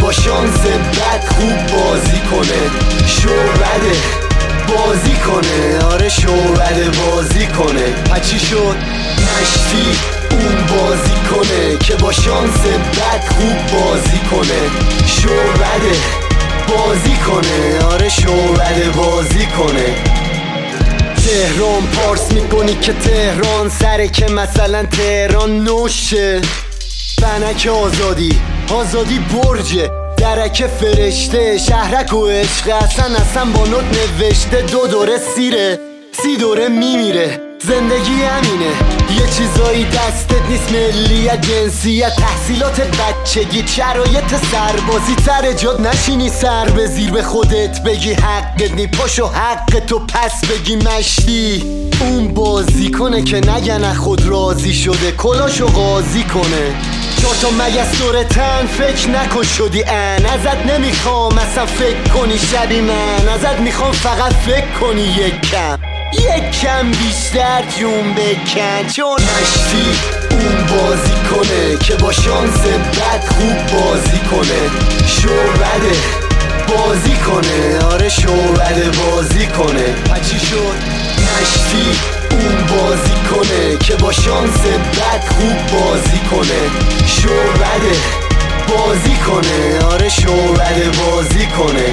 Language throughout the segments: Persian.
با شانس بد خوب بازی کنه، شو بده بازی کنه، آره شو بده بازی کنه. پچی شد مشتی اون بازی کنه که با شانس بد خوب بازی کنه، شو بده بازی کنه، آره شو بده بازی کنه. تهران پارس میکنی که تهران سره که مثلا تهران نوشه. فنک آزادی آزادی برجه، درک فرشته شهرک و عشق اصلا با نوت نوشته. 2 دوره سیره 30 دوره میمیره، زندگی همینه. یه چیزایی دستت نیست، ملیت جنسیت تحصیلات بچگی شرایط سربازی. تر جاد نشینی سر به زیر به خودت بگی حقت نی، پاشو حق تو پس بگی مشتی اون بازی کنه که نگن خود راضی شده کلاشو قاضی کنه. 4 تا مگس دور تن فکر نکن شدی ان، ازت نمیخوام اصلا فکر کنی شبی من، ازت میخوام فقط فکر کنی یک کم بیشتر جون بکن. چون مشتی اون بازی کنه که با شانس بد خوب بازی کنه، شو بده بازی کنه، آره شو بده بازی کنه. پچی شد مشتی اون بازی کنه که با شانس بد خوب بازی کنه، شو بده بازی کنه، آره شو بده بازی کنه.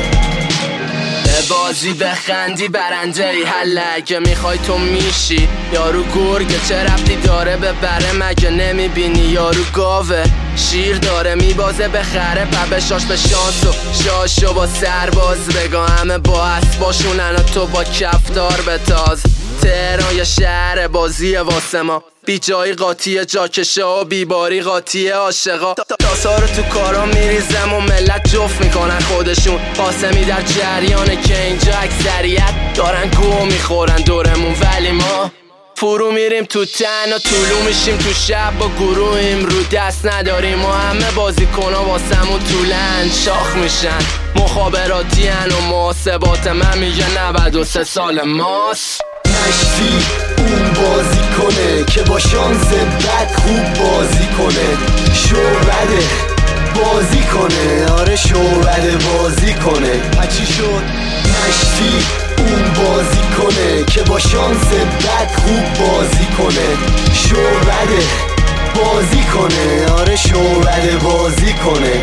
بازی بخندی برنده ای حله، اگه میخوای تو میشی یارو گرگه، چه ربطی داره به بره مگه نمیبینی یارو گاوه. شیر داره میبازه به خره پبشاش به شانس و شاشو با سرباز بگاه، همه با اسباشونن و تو با کفتار بتاز. تهران یه شهر بازیه واسه ما، بی جایی قاطیه جاکشا و بیباری قاطیه عاشقا. تاسا رو تو کارا میریزم و ملت جفت میکنن خودشون، قاسمی در جریانه که اینجا اکثریت دارن گو میخورن دورمون، ولی ما فرو میریم تو تن و طولو میشیم تو شب با گروهیم، رو دست نداریم و همه بازیکن‌ها واسمون طولن شاخ میشن. مخابراتی هن و محاسبات من میگه 93 سال ماست. مشتی اون بازی کنه که با شانس بد خوب بازی کنه، شو بده بازی کنه، آره شو بده بازی کنه. پچی شد مشتی اون بازی کنه که با شانس بد خوب بازی کنه، شو بده بازی کنه، آره شو بده بازی کنه.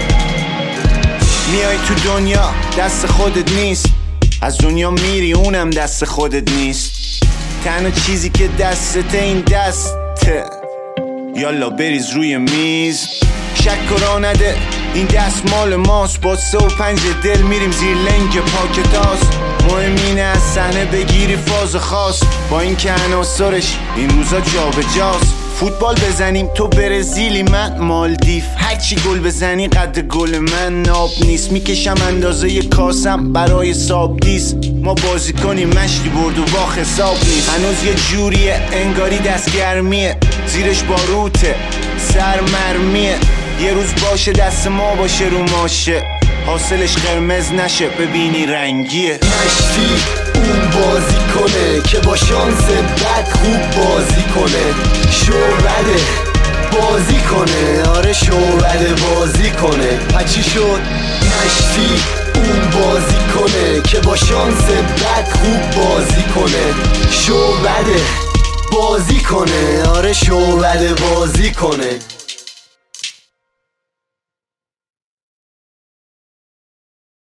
میای تو دنیا دست خودت نیست، از دنیا میری اونم دست خودت نیست. تنها چیزی که دستته این دسته، یالا بریز روی میز. شک را نده این دست مال ماست، با 3 و 5 دل میریم زیر لنگ پاکتاس. مهم اینه از صحنه بگیری فاز خاص، با این که عناصرش این روزا جا به جاست. فوتبال بزنیم تو برزیلی من مالدیف، هرچی گل بزنی قد گل من ناب نیست. میکشم اندازه کاسم برای ساب دیست، ما بازی کنیم مشتی برد و با حساب نیست. هنوز یه جوریه انگاری دستگرمیه، زیرش باروته سر مرمیه. یه روز باشه دست ما باشه رو ماشه، حاصلش قرمز نشه ببینی رنگیه. مشتی اون بازی کنه که با شانس بد خوب بازی کنه، شو بده بازی کنه، آره شو بده بازی کنه. پچی شد مشتی اون بازی کنه که با شانس بد خوب بازی کنه، شو بده بازی کنه، آره شو بده بازی کنه.